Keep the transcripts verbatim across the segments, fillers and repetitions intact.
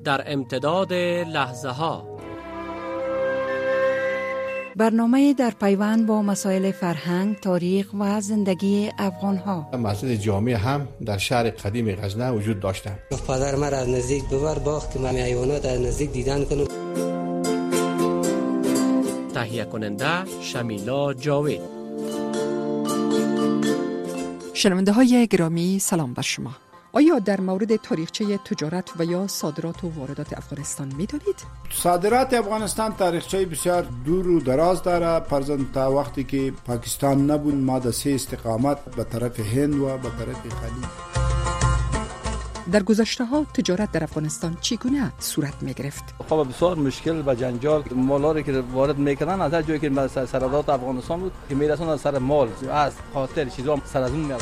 در امتداد لحظه ها. برنامه در پیوند با مسائل فرهنگ، تاریخ و زندگی افغان‌ها. مسجد جامع هم در شهر قدیم غزنه وجود داشته. پدر من از نزدیک ببر باغ که من حیوانات از نزدیک دیدن کنم. تهیه کننده شمیلا جاوید. شنونده های گرامی سلام بر شما. آیا در مورد تاریخچه تجارت و یا صادرات و واردات افغانستان می‌دانید؟ صادرات افغانستان تاریخچه بسیار دور و دراز داره. فرضاً تا وقتی که پاکستان نبود ما در سه استقامت به طرف هند و به طرف خلیج. در گذشته ها تجارت در افغانستان چگونه صورت می گرفت؟ خب بسیار مشکل و جنجال، مالاری که وارد میکردن از هر جایی که سرحدات افغانستان بود که میرسوندن سر مال از خاطر چیزا سر از اون میاد.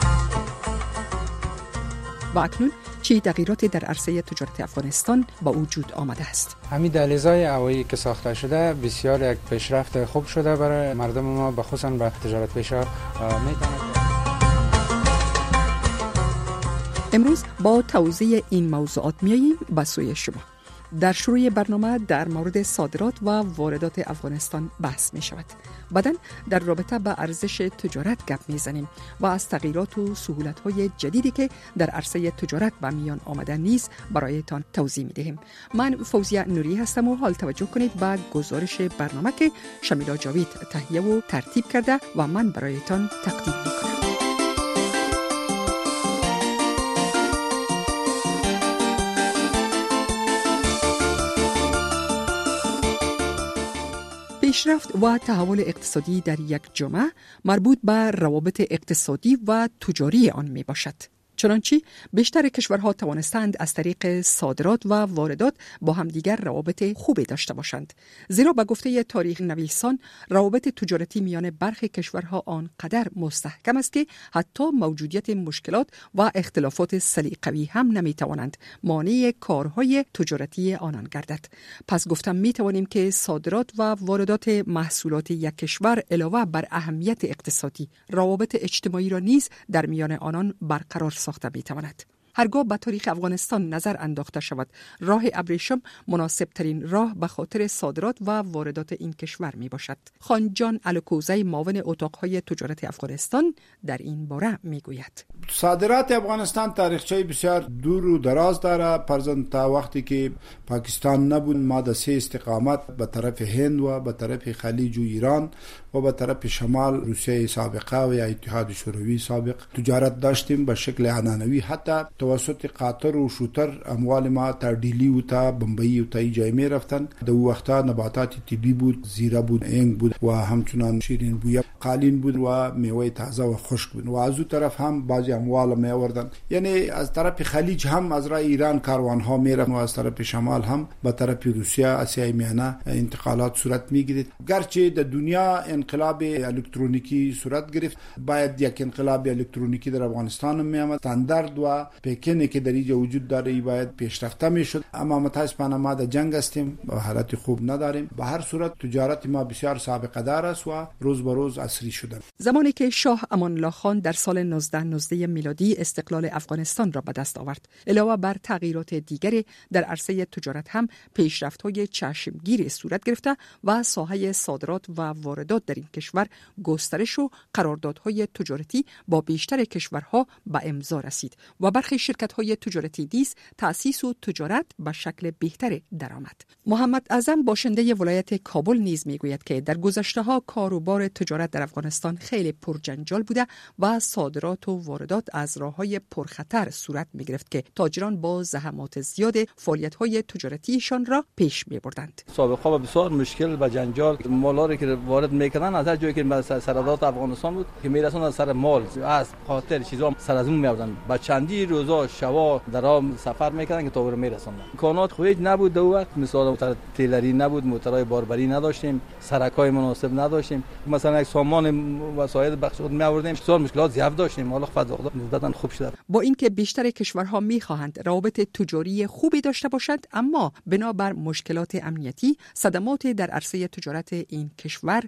و اکنون چه تغییراتی در عرصه تجارت افغانستان با وجود آمده است؟ همین دهلیزهای هوایی که ساخته شده بسیار یک پیشرفت خوب شده برای مردم ما، بخصوصا به تجارت پیشا میتونه. امروز با توضیح این موضوعات میاییم به سوی شما. در شروع برنامه در مورد صادرات و واردات افغانستان بحث می شود. بعداً در رابطه با ارزش تجارت گپ می زنیم و از تغییرات و سهولت های جدیدی که در عرصه تجارت به میان آمده نیز برایتان توضیح می دهیم. من فوزیه نوری هستم و حال توجه کنید به گزارش برنامه که شمیلا جاوید تهیه و ترتیب کرده و من برایتان تقدیم می کنم. پیشرفت و تحول اقتصادی در یک جامعه مربوط به روابط اقتصادی و تجاری آن می باشد. چنانچه بیشتر کشورها توانستند از طریق صادرات و واردات با همدیگر روابط خوبی داشته باشند. زیرا به گفته تاریخ نویسان روابط تجارتی میان برخی کشورها آنقدر مستحکم است که حتی موجودیت مشکلات و اختلافات سلیقه‌ای هم نمیتوانند مانع کارهای تجارتی آنان گردد. پس گفتم میتوانیم که صادرات و واردات محصولات یک کشور علاوه بر اهمیت اقتصادی، روابط اجتماعی را نیز در میان آنان برقرار ساخته میتواند. هرگاه به تاریخ افغانستان نظر انداخته شود، راه ابریشم مناسب ترین راه به خاطر صادرات و واردات این کشور می باشد. خان جان الکوزی معاون اتاقهای تجارت افغانستان در این باره می گوید. صادرات افغانستان تاریخچه بسیار دور و دراز داره. فرضاً تا وقتی که پاکستان نبود ما در سه استقامت به طرف هند و به طرف خلیج و ایران و به طرف شمال روسیه سابقه و یا اتحاد شوروی سابق تجارت داشتیم به شکل عنعنوی. حتی توسط قطر و شوتر اموال ما تا دیلی و تا بمبئی و تا ای جای می رفتن. در وقتا نباتات طبی بود، زیره بود، انگ بود و همچنان شیرین بویه، قالین بود و میوه تازه و خشک بود. و از اون طرف هم بعضی اموال می آوردن. یعنی از طرف خلیج هم از راه ایران کاروان ها می رفتن و از طرف شمال هم به طرف روسیه، آسیای میانه انتقالات صورت می گرفت. گرچه در دنیا انقلاب الکترونیکی صورت گرفت، باید یک انقلاب الکترونیکی در افغانستان می آمد. استاندارد و پیکنی که در اینجا وجود داره باید پیشرفته میشد، اما متاسفانه ما در جنگ هستیم و حالت خوب نداریم. به هر صورت تجارت ما بسیار سابقه دار است و روز به روز عصری شده. زمانی که شاه امان الله خان در سال نوزده نوزده میلادی استقلال افغانستان را به دست آورد، علاوه بر تغییرات دیگری در عرصه تجارت هم پیشرفت‌های چشمگیری صورت گرفته و ساحه صادرات و واردات در این کشور گسترش و قراردادهای تجارتی با بیشتر کشورها به امضا رسید و برخی شرکت‌های تجارتی نیز تأسیس و تجارت به شکل بهتری درآمد. محمد اعظم باشنده ولایت کابل نیز میگوید که در گذشته‌ها کار و بار تجارت در افغانستان خیلی پرجنجال بوده و صادرات و واردات از راه‌های پرخطر صورت می‌گرفت که تاجران با زحمات زیاد فعالیت‌های تجارتیشان را پیش می‌بردند. سابقا بسیار مشکل و جنجال، مالاری که وارد می‌کردن از هر جایی که سرحدات افغانستان بود که میرسوندن سر مال از خاطر چیزا سر از اون می‌آوردن. با چندی روزا شوا در آن سفر می‌کردن که تا بر می‌رسوندن. امکانات خویج نبود دو وقت، مثلا موتور تیلری نبود، موتورهای باربری نداشتیم، سرکای مناسب نداشتیم. مثلا یک سامان وسایل بخش خود می‌آوردیم، بسیار مشکلات زیاد داشتیم. حالا خدا نسبتاً خوب شده. با اینکه بیشتر کشورها می‌خواهند روابط تجاری خوبی داشته باشند، اما بنابر مشکلات امنیتی صدمات در عرصه تجارت این کشور وارد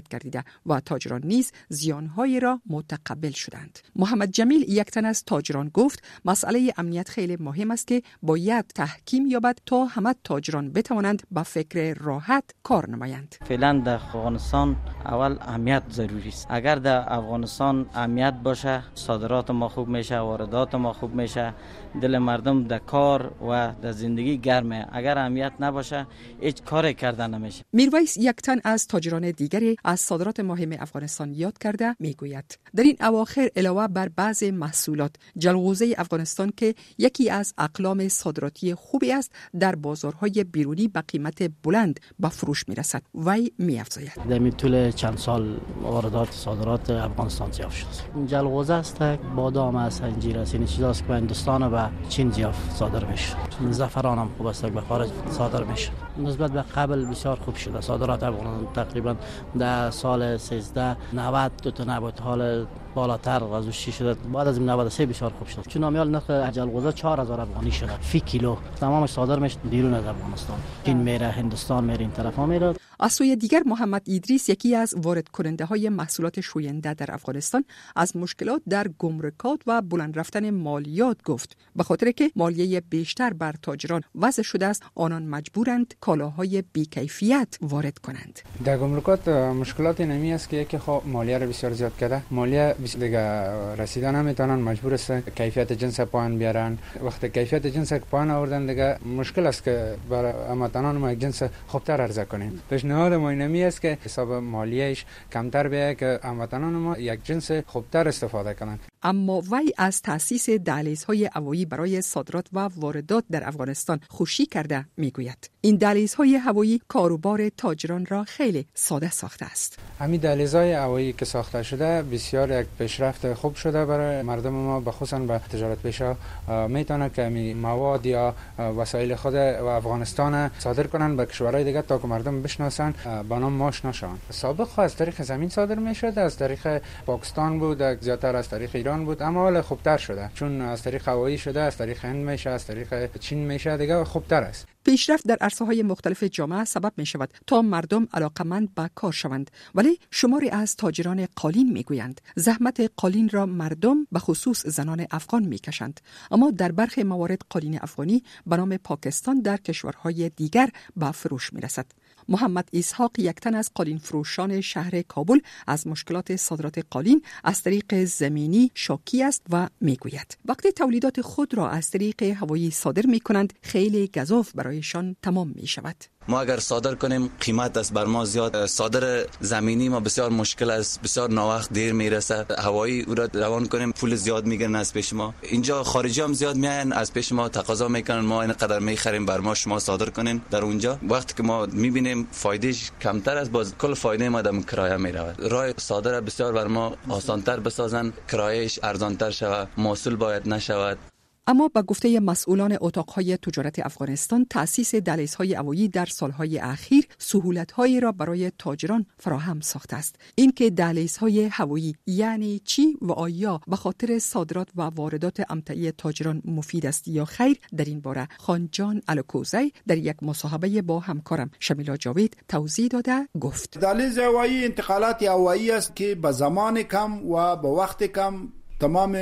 وارد گردیده و تاجران نیز زیانهای را متقبل شدند. محمد جمیل یک تن از تاجران گفت مسئله امنیت خیلی مهم است که باید تحکیم یابد تا همه تاجران بتوانند با فکر راحت کار نمایند. فعلا در افغانستان اول امنیت ضروری است. اگر در افغانستان امنیت باشه، صادرات ما خوب میشه، واردات ما خوب میشه، دل مردم در کار و در زندگی گرمه. اگر امنیت نباشه هیچ کاری کردن نمیشه. میرویس یک تن از تاجران دیگری از صادرات مهم افغانستان یاد کرده میگوید در این اواخر علاوه بر بعض محصولات، جلغوزه افغانستان که یکی از اقلام صادراتی خوبی است در بازارهای بیرونی به قیمت بلند به فروش میرسد. وی میافزاید در طول چند سال واردات صادرات افغانستان زیاد شد. جلغوزه است، بادام است، انجیر است، این چیزاست که به هندوستان و به چین زیاد صادر میشه. زعفران هم خوب است به خارج صادر میشه. نسبت به قبل بسیار خوب شده صادرات افغانستان. تقریبا در سال سیزده نود دو تا نبود حال بالاتر از شش شده. بعد از نود و سه بسیار خوب شد. چون امیال نرخ جلغوزه چهار هزار افغانی شده فی کیلو. تمامش صادر میشه بیرون از افغانستان. چین میره، هندوستان میره، این طرفا میره. از سوی دیگر محمد ایدریس یکی از وارد کننده های محصولات شوینده در افغانستان از مشکلات در گمرکات و بلند رفتن مالیات گفت. به خاطر که مالیه بیشتر بر تاجران وضع شده است، آنان مجبورند کالاهای بی‌کیفیت وارد کنند. در گمرکات مشکلات نمی است که یکی خب مالیه را بسیار زیاد کرده. مالیه دیگه رسیدن نمیتونن، مجبور است کیفیت جنس پایین بیارن. وقتی کیفیت جنس پایین آوردن دیگه مشکل است که برای هموطنان ما جنس خوبتر عرضه کنیم. پیشنهاد ما اینمی است که حساب مالیهش کمتر بیاید که هموطنان ما یک جنس خوبتر استفاده کنند. اما وی از تأسیس دهلیزهای هوایی برای صادرات و واردات در افغانستان خوشی کرده میگوید این دهلیزهای هوایی کاروبار تاجران را خیلی ساده ساخته است. همین دهلیزهای هوایی که ساخته شده بسیار یک پیشرفت خوب شده برای مردم ما، بخصوصا به تجارت پیشا میتونه که می مواد یا وسایل خود و افغانستان صادر کنن به کشورهای دیگه تا که مردم بشناسن، با نام آشنا شوند. سابق از طریق زمین صادر میشد، از طریق پاکستان بود، زیادتر از طریق ایران بود، اما حالا خوبتر شده چون از طریق هوایی شده، از طریق هند میشه، از طریق چین میشه، دیگه خوبتر است. پیشرفت در عرصه‌های مختلف جامعه سبب می شود تا مردم علاقمند به کار شوند، ولی شماری از تاجران قالین می گویند زحمت قالین را مردم به خصوص زنان افغان می کشند، اما در برخی موارد قالین افغانی به نام پاکستان در کشورهای دیگر به فروش می رسد. محمد اسحاق یک تن از قالین فروشان شهر کابل از مشکلات صادرات قالین از طریق زمینی شاکی است و می گوید وقتی تولیدات خود را از طریق هوایی صادر می کنند خیلی گزاف برایشان تمام می شود. ما اگر صادر کنیم قیمت است بر ما زیاد، صادر زمینی ما بسیار مشکل است، بسیار ناوقت دیر میرسه، هوایی او را روان کنیم پول زیاد میگیرن از پیش ما. اینجا خارجی هم زیاد میاین از پیش ما تقاضا میکنن ما اینقدر میخریم بر ما شما صادر کنین. در اونجا وقتی که ما میبینیم فایدهش کمتر است، باز کل فایده ما در کرایه میرود. راه صادر بسیار بر ما آسانتر بسازن، کرایهش ارزانتر شود، محصول باید نشود. اما با گفته مسئولان اتاقهای تجارت افغانستان تأسیس دهلیزهای هوایی در سالهای اخیر سهولت‌هایی را برای تاجران فراهم ساخته است. این که دهلیزهای هوایی یعنی چی و آیا به خاطر صادرات و واردات امتعی تاجران مفید است یا خیر، در این باره خانجان الکوزی در یک مصاحبه با همکارم شمیلا جاوید توضیح داده گفت دهلیز هوایی انتقالات هوایی است که به زمان کم و به وقت کم تمام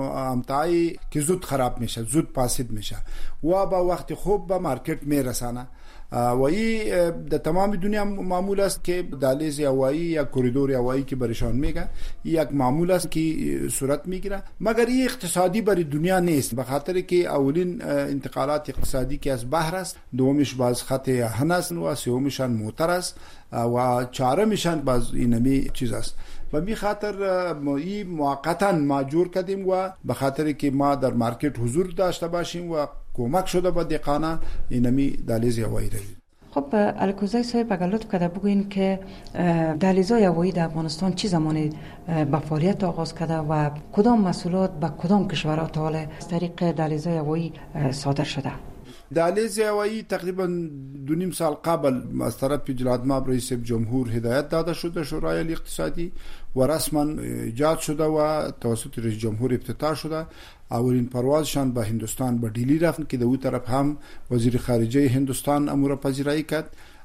امتعی که زود خراب میشه، زود فاسد میشه و با وقت خوب به مارکت میرسانه و این در تمام دنیا معمول است که دهلیز هوایی یا کوریدور هوایی که برشان میگه یک معمول است که صورت میگیره، مگر این اقتصادی برای دنیا نیست، به خاطر که اولین انتقالات اقتصادی که از بحر است، دومش باز خط هن است و سومشان موتر است و چهارمشان باز اینمی چیز است. و به خاطر ما این موقتا ماجور کردیم و به خاطر که ما در مارکت حضور داشته باشیم و کمک شده به دهقانان اینمی دهلیز هوایی روید. خب الکوزی صاحب اگر لطف کرده بگوین که دهلیزهای هوایی در افغانستان چی زمانی به فعالیت آغاز کرده و کدام محصولات به کدام کشورها تا حالا از طریق دهلیزهای هوایی صادر شده؟ دهلیز هوایی تقریبا دو نیم سال قبل از طرف جلال مآب رئیس جمهور هدایت داده شده شورای اقتصادی و رسما ایجاد شده و توسط رئیس جمهور افتتاح شده. اولین پروازشان به هندوستان به دلی رفت که در اون طرف هم وزیر خارجه هندوستان امور پذیرایی کرد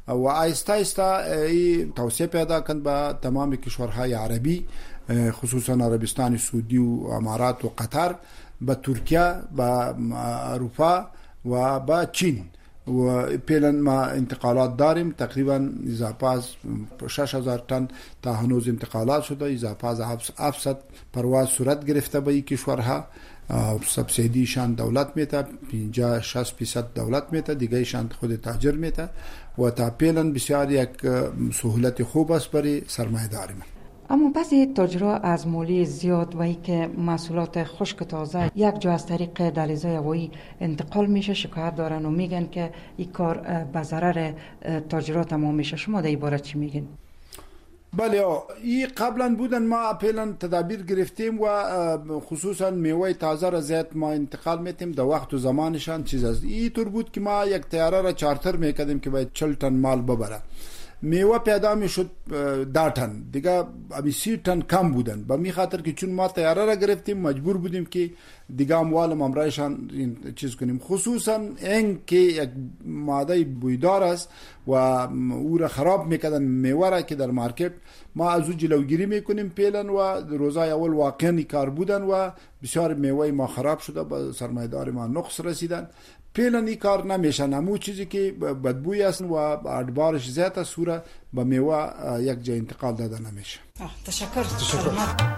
و آیسته آیسته توسعه پیدا کند به تمام کشورهای عربی، خصوصا عربستان سعودی و امارات و قطر، به ترکیه، به اروپا و به چین. و فعلا ما انتقالات داریم تقریبا اضافه از شش هزار تن تا هنوز انتقالات شده، اضافه از هفتصد پرواز صورت گرفته به این کشورها. سبسیدیشان دولت میته، پنجاه شصت درصد دولت میته، دیگه شان خود تاجر میته و تا فعلا بسیار یک سهولت خوب است برای سرمایه‌داری. اما بعضی تاجرها از مولی زیاد و ای که محصولات خشک تازه یک جا از طریق دهلیزهای هوایی انتقال میشه شکایت دارن و میگن که این کار به ضرر تاجرها تمام میشه. شما در این باره چی میگین؟ بله، این قبلا بودن ما فعلا تدابیر گرفتیم و خصوصا میوه تازه را زیاد ما انتقال میتیم در وقت و زمانشان چیز است. این طور بود که ما یک طیاره را چارتر میکردیم که باید چهل تن مال ببره. میوه پیدا می شد ده تن، دیگه امی سی تن کم بودن. به می خاطر که چون ما تیاره را گرفتیم مجبور بودیم که دیگه اموال ممرایشان چیز کنیم. خصوصا این که یک ماده بویدار است و او را خراب میکردن میوه را که در مارکت، ما از او جلوگیری میکنیم فعلا و روزای اول واقعا کار بودن و بسیار میوه ما خراب شده، به سرمایه‌دار ما نقص رسیدن. فعلا این کار نمیشه، نمو چیزی که بدبوی است و ادبارش زیاد است سوره به میوه یک جا انتقال داده نمیشه. تشکر. تشکر.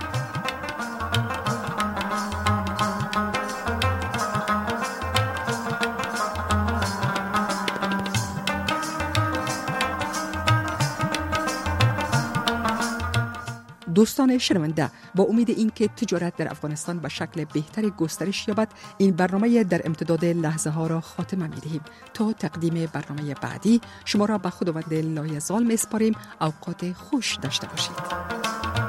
دوستان شنونده، با امید اینکه تجارت در افغانستان به شکل بهتری گسترش یابد، این برنامه در امتداد لحظه ها را خاتمه می دهیم. تا تقدیم برنامه بعدی شما را به خداوند لایزال می سپاریم. اوقات خوش داشته باشید.